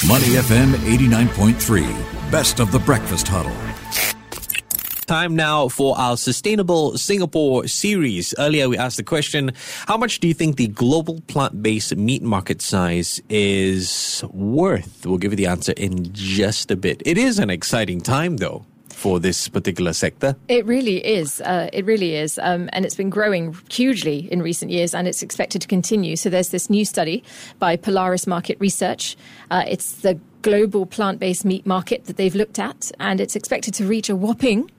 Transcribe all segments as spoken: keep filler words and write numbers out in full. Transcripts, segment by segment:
Money F M eighty-nine point three, best of the breakfast huddle. Time now for our Sustainable Singapore series. Earlier we asked the question, how much do you think the global plant-based meat market size is worth? We'll give you the answer in just a bit. It is an exciting time though for this particular sector. It really is. Uh, it really is. Um, and it's been growing hugely in recent years, and it's expected to continue. So there's this new study by Polaris Market Research. Uh, it's the global plant-based meat market that they've looked at, and it's expected to reach a whopping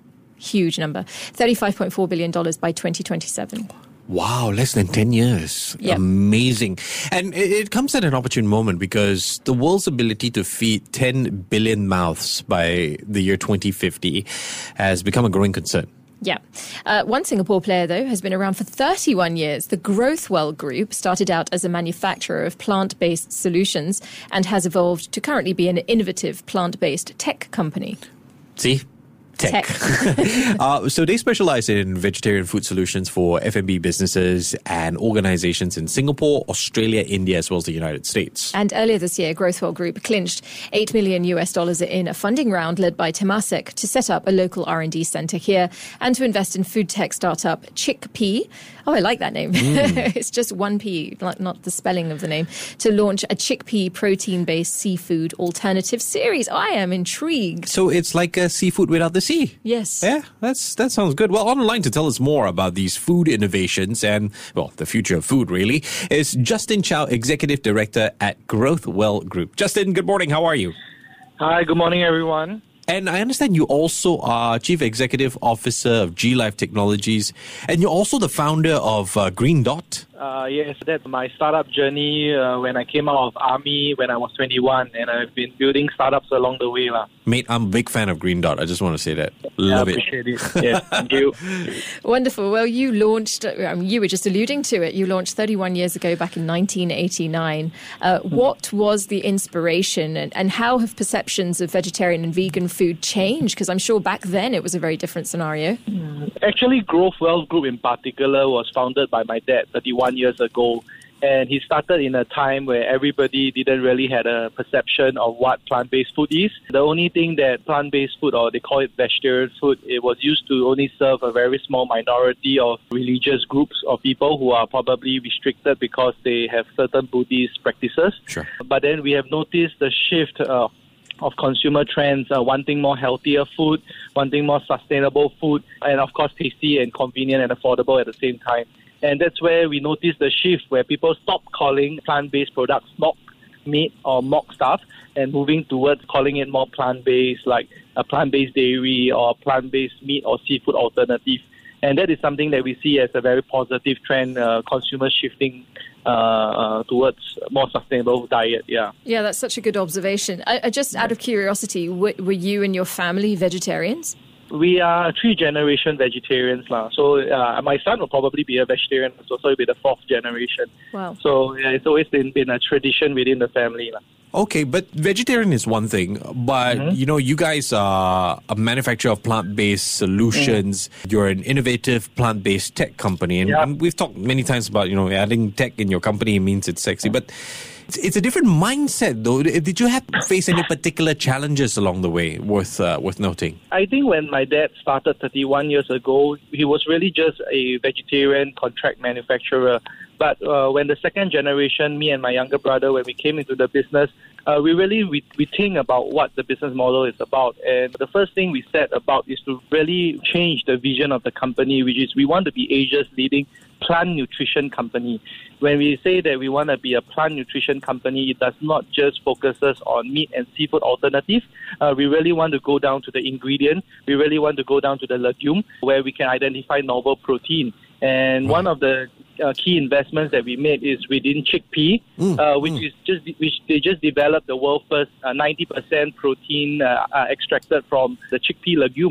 huge number, thirty-five point four billion dollars by twenty twenty-seven. Wow, less than ten years. Yep. Amazing. And it, it comes at an opportune moment because the world's ability to feed ten billion mouths by the year twenty fifty has become a growing concern. Yeah. Uh, one Singapore player, though, has been around for thirty-one years. The Growthwell Group started out as a manufacturer of plant-based solutions and has evolved to currently be an innovative plant-based tech company. See? Tech. Tech. uh, so they specialize in vegetarian food solutions for F and B businesses and organizations in Singapore, Australia, India, as well as the United States. And earlier this year, Growthwell Group clinched eight million U S dollars in a funding round led by Temasek to set up a local R and D center here and to invest in food tech startup Chickpea. Oh, I like that name. Mm. It's just one P, like not the spelling of the name, to launch a chickpea protein-based seafood alternative series. I am intrigued. So it's like a seafood without the sea. Yes. Yeah, that's that sounds good. Well, on the line to tell us more about these food innovations and, well, the future of food, really, is Justin Chow, Executive Director at Growthwell Group. Justin, good morning. How are you? Hi, good morning, everyone. And I understand you also are Chief Executive Officer of G Life Technologies, and you're also the founder of uh, Green Dot. Uh, yes, that's my startup journey uh, when I came out of Army when I was twenty-one, and I've been building startups along the way. La. Mate, I'm a big fan of Green Dot. I just want to say that. Love I it. appreciate it. Yes, thank you. Wonderful. Well, you launched, um, you were just alluding to it, you launched thirty-one years ago back in nineteen eighty-nine. Uh, what was the inspiration and, and how have perceptions of vegetarian and vegan food changed? Because I'm sure back then it was a very different scenario. Actually, Growthwell Group in particular was founded by my dad thirty-one years ago. And he started in a time where everybody didn't really have a perception of what plant-based food is. The only thing that plant-based food, or they call it vegetarian food, it was used to only serve a very small minority of religious groups of people who are probably restricted because they have certain Buddhist practices. Sure. But then we have noticed the shift uh, of consumer trends, uh, wanting more healthier food, wanting more sustainable food, and of course tasty and convenient and affordable at the same time. And that's where we noticed the shift where people stop calling plant-based products mock meat or mock stuff and moving towards calling it more plant-based, like a plant-based dairy or plant-based meat or seafood alternative. And that is something that we see as a very positive trend, uh, consumers shifting uh, uh, towards more sustainable diet. Yeah, Yeah, that's such a good observation. I, I just out of curiosity, w- were you and your family vegetarians? We are three-generation vegetarians now. So uh, my son will probably be a vegetarian, so he'll be the fourth generation. Wow. So yeah, it's always been, been a tradition within the family. La. Okay, but vegetarian is one thing, but, mm-hmm. you know, you guys are a manufacturer of plant-based solutions. Mm. You're an innovative plant-based tech company. And, yeah. and we've talked many times about, you know, adding tech in your company means it's sexy. But it's, it's a different mindset, though. Did you have to face any particular challenges along the way worth, uh, worth noting? I think when my dad started thirty-one years ago, he was really just a vegetarian contract manufacturer. But uh, when the second generation, me and my younger brother, when we came into the business, uh, we really we, we think about what the business model is about. And the first thing we set about is to really change the vision of the company, which is we want to be Asia's leading plant nutrition company. When we say that we want to be a plant nutrition company, it does not just focus us on meat and seafood alternatives. Uh, we really want to go down to the ingredient. We really want to go down to the legume, where we can identify novel protein. And one of the uh, key investments that we made is within Chickpea, mm, uh, which mm. is just which they just developed the world's first uh, ninety percent protein uh, uh, extracted from the chickpea legume.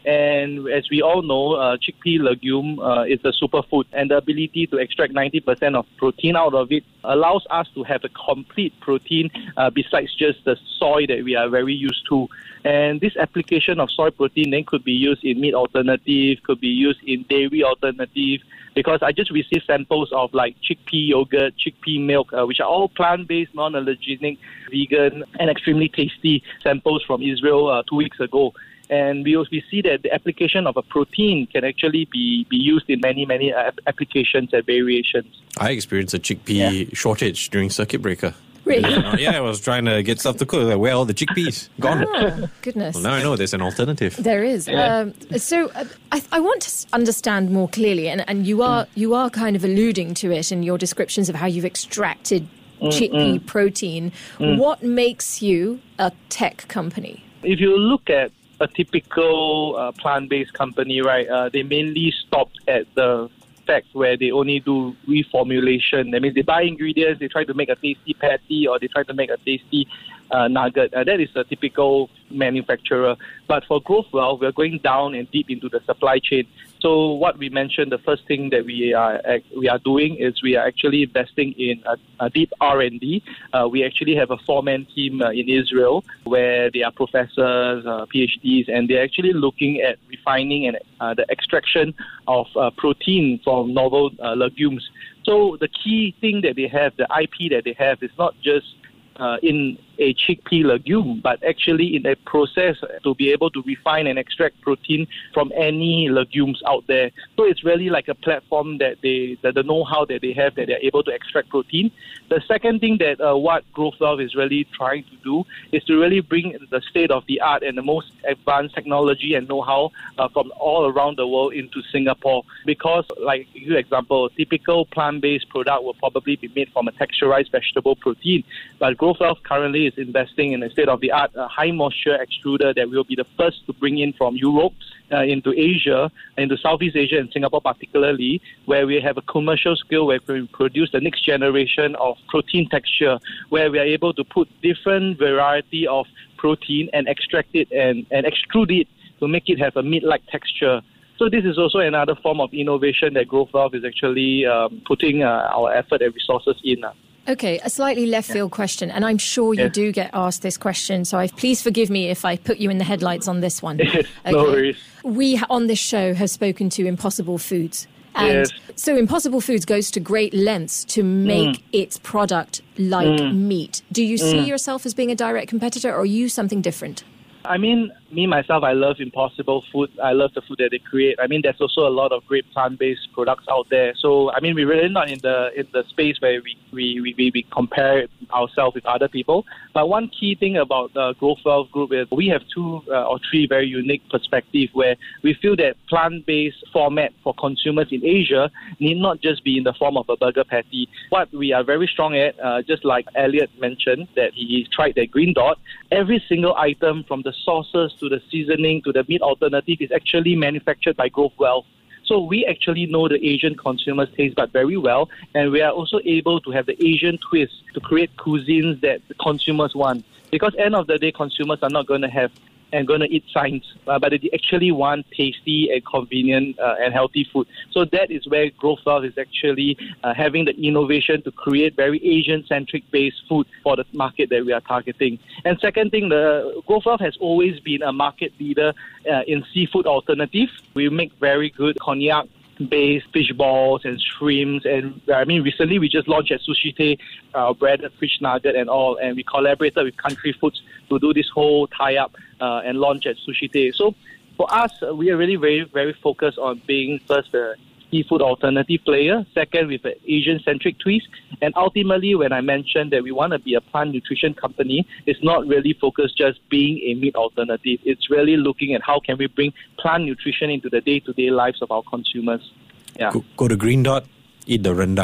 And as we all know, uh, chickpea legume uh, is a superfood, and the ability to extract ninety percent of protein out of it allows us to have a complete protein uh, besides just the soy that we are very used to. And this application of soy protein then could be used in meat alternative, could be used in dairy alternative, because I just received samples of like chickpea yogurt, chickpea milk, uh, which are all plant-based, non-allergenic, vegan, and extremely tasty samples from Israel uh, two weeks ago. And we we see that the application of a protein can actually be, be used in many, many uh, applications and variations. I experienced a chickpea Yeah. shortage during circuit breaker. Really? Uh, yeah, I was trying to get stuff to cook. Like, where are all the chickpeas? Gone. Oh, goodness. Well, now I know there's an alternative. There is. Yeah. Um, so uh, I, I want to s- understand more clearly, and, and you are you are kind of alluding to it in your descriptions of how you've extracted chickpea protein. What makes you a tech company? If you look at a typical uh, plant-based company, right, uh, they mainly stopped at the fact where they only do reformulation. That means they buy ingredients, they try to make a tasty patty, or they try to make a tasty uh, nugget. Uh, that is a typical manufacturer. But for GrowthWealth, we're going down and deep into the supply chain. So what we mentioned, the first thing that we are we are doing is we are actually investing in a, a deep R and D. Uh, we actually have a four-man team uh, in Israel where they are professors, uh, PhDs, and they're actually looking at refining and uh, the extraction of uh, protein from novel uh, legumes. So the key thing that they have, the I P that they have, is not just uh, in a chickpea legume, but actually in a process to be able to refine and extract protein from any legumes out there. So it's really like a platform that they, that the know-how that they have, that they're able to extract protein. The second thing that uh, what GrowthWealth is really trying to do is to really bring the state-of-the-art and the most advanced technology and know-how uh, from all around the world into Singapore. Because, like, for example, a typical plant-based product will probably be made from a texturized vegetable protein, but GrowthWealth currently is investing in a state-of-the-art uh, high-moisture extruder that will be the first to bring in from Europe uh, into Asia, into Southeast Asia and Singapore particularly, where we have a commercial scale where we produce the next generation of protein texture, where we are able to put different variety of protein and extract it and, and extrude it to make it have a meat-like texture. So this is also another form of innovation that GrowthWealth is actually um, putting uh, our effort and resources in. Uh. Okay, a slightly left field question, and I'm sure you Yes. do get asked this question, so I, please forgive me if I put you in the headlights on this one. No worries. We ha- on this show have spoken to Impossible Foods. And Yes. so Impossible Foods goes to great lengths to make Mm. its product like Mm. meat. Do you see Mm. yourself as being a direct competitor, or are you something different? I mean, me, myself, I love Impossible Food. I love the food that they create. I mean, there's also a lot of great plant-based products out there. So, I mean, we're really not in the in the space where we, we, we, we compare ourselves with other people. But one key thing about the GrowthWealth Group is we have two uh, or three very unique perspectives where we feel that plant-based format for consumers in Asia need not just be in the form of a burger patty. What we are very strong at, uh, just like Elliot mentioned, that he tried that Green Dot, every single item from the sauces to the seasoning to the meat alternative is actually manufactured by GrowthWealth. So we actually know the Asian consumers' taste bud very well, and we are also able to have the Asian twist to create cuisines that the consumers want. Because end of the day, consumers are not going to have and going to eat science, uh, but they actually want tasty and convenient uh, and healthy food. So that is where GrowthWealth is actually uh, having the innovation to create very Asian-centric based food for the market that we are targeting. And second thing, the GrowthWealth has always been a market leader uh, in seafood alternative. We make very good cognac based fish balls and shrimps, and I mean recently we just launched at Sushi Tei uh, breaded fish nugget and all, and we collaborated with Country Foods to do this whole tie-up uh, and launch at Sushi Tei. So for us, uh, we are really very very focused on being first a seafood alternative player, second with an Asian-centric twist, and ultimately when I mentioned that we want to be a plant nutrition company, it's not really focused just being a meat alternative. It's really looking at how can we bring plant nutrition into the day-to-day lives of our consumers. Yeah. Go, go to Green Dot, eat the rendang.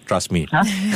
Trust me.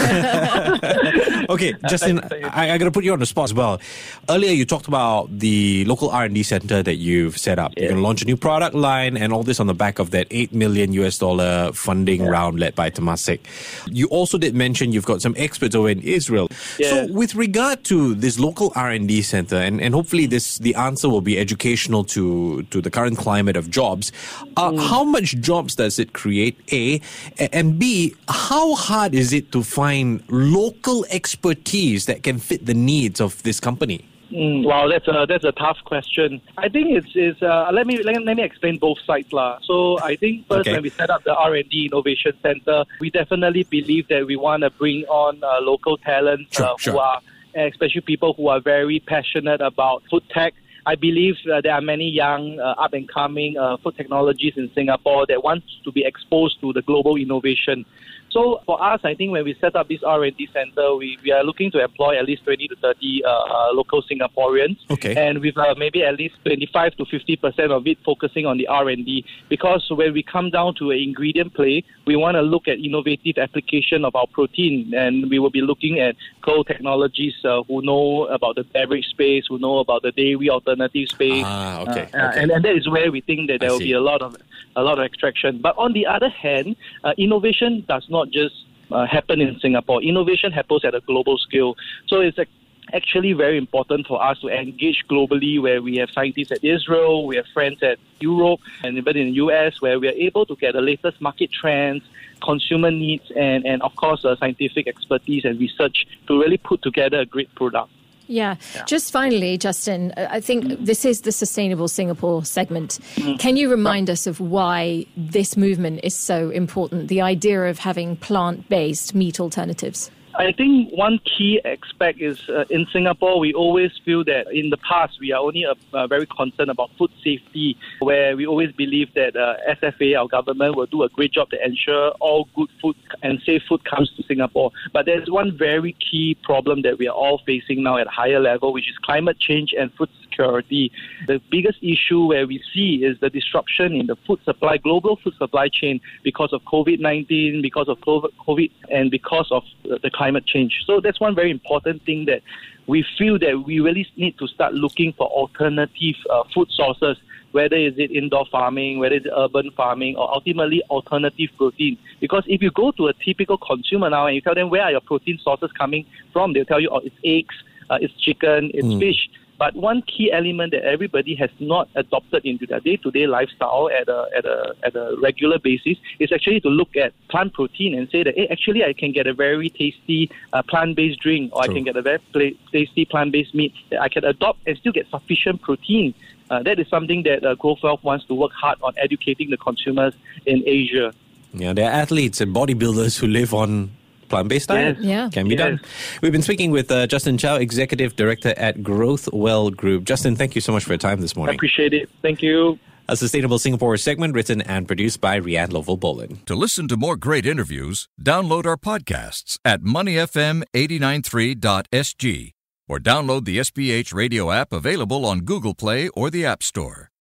Okay, Justin, I, I got to put you on the spot as well. Earlier, you talked about the local R and D center that you've set up. Yeah. You're going to launch a new product line and all this on the back of that eight million U S dollar funding yeah. round led by Temasek. You also did mention you've got some experts over in Israel. Yeah. So with regard to this local R and D center, and, and hopefully this the answer will be educational to, to the current climate of jobs, uh, mm. how much jobs does it create, A? And B, how hard is it to find local expertise that can fit the needs of this company? Mm, wow, that's a that's a tough question. I think it's is uh, let me let, let me explain both sides lah. So I think first okay. when we set up the R and D Innovation Center, we definitely believe that we want to bring on uh, local talents sure, uh, who sure. are especially people who are very passionate about food tech. I believe uh, there are many young, uh, up-and-coming uh, food technologies in Singapore that want to be exposed to the global innovation. So for us, I think when we set up this R and D center, we, we are looking to employ at least twenty to thirty uh, local Singaporeans. Okay. And with uh, maybe at least twenty-five to fifty percent of it focusing on the R and D. Because when we come down to an ingredient play, we want to look at innovative application of our protein. And we will be looking at co technologies uh, who know about the beverage space, who know about the dairy alternative space. Ah, okay. Uh, okay. And, and that is where we think that there I will see. be a lot of a lot of extraction. But on the other hand, uh, innovation does not just uh, happen in Singapore. Innovation happens at a global scale. So it's actually very important for us to engage globally, where we have scientists at Israel, we have friends at Europe, and even in the U S, where we are able to get the latest market trends, consumer needs, and, and of course, uh, scientific expertise and research to really put together a great product. Yeah. yeah. Just finally, Justin, I think mm. this is the Sustainable Singapore segment. Mm. Can you remind us of why this movement is so important, the idea of having plant-based meat alternatives? I think one key aspect is uh, in Singapore, we always feel that in the past, we are only uh, uh, very concerned about food safety, where we always believe that uh, S F A, our government, will do a great job to ensure all good food and safe food comes to Singapore. But there's one very key problem that we are all facing now at a higher level, which is climate change and food security. The biggest issue where we see is the disruption in the food supply, global food supply chain, because of COVID nineteen, because of COVID, and because of the climate change. So that's one very important thing that we feel that we really need to start looking for alternative uh, food sources, whether is it indoor farming, whether it's urban farming, or ultimately alternative protein. Because if you go to a typical consumer now and you tell them where are your protein sources coming from, they'll tell you, oh, it's eggs, uh, it's chicken, it's mm. fish. But one key element that everybody has not adopted into their day-to-day lifestyle at a at a at a regular basis is actually to look at plant protein and say that, hey, actually I can get a very tasty uh, plant-based drink, or True. I can get a very pla- tasty plant-based meat that I can adopt and still get sufficient protein. Uh, that is something that uh, GrowthWealth wants to work hard on educating the consumers in Asia. Yeah, there are athletes and bodybuilders who live on plant-based diet. Yes. Yeah. Can be yes. done. We've been speaking with uh, Justin Chow, Executive Director at GrowthWell Group. Justin, thank you so much for your time this morning. I appreciate it. Thank you. A Sustainable Singapore segment written and produced by Rianne Lovell-Boland. To listen to more great interviews, download our podcasts at money f m eight nine three dot s g or download the S P H radio app available on Google Play or the App Store.